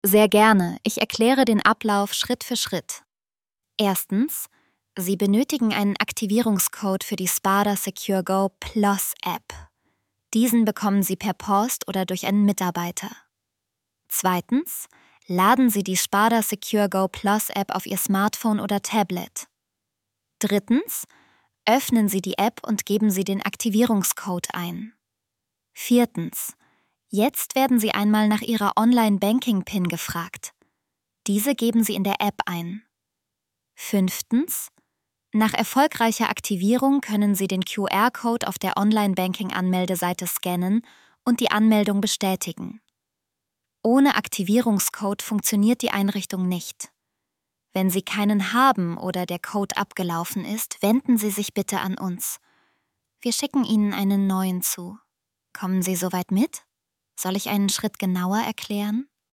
Sehr gerne. Ich erkläre den Ablauf Schritt für Schritt. Erstens, Sie benötigen einen Aktivierungscode für die Spada Secure Go Plus App. Diesen bekommen Sie per Post oder durch einen Mitarbeiter. Zweitens, laden Sie die Spada Secure Go Plus App auf Ihr Smartphone oder Tablet. Drittens, öffnen Sie die App und geben Sie den Aktivierungscode ein. Viertens, jetzt werden Sie einmal nach Ihrer Online-Banking-PIN gefragt. Diese geben Sie in der App ein. Fünftens, nach erfolgreicher Aktivierung können Sie den QR-Code auf der Online-Banking-Anmeldeseite scannen und die Anmeldung bestätigen. Ohne Aktivierungscode funktioniert die Einrichtung nicht. Wenn Sie keinen haben oder der Code abgelaufen ist, wenden Sie sich bitte an uns. Wir schicken Ihnen einen neuen zu. Kommen Sie soweit mit? Soll ich einen Schritt genauer erklären?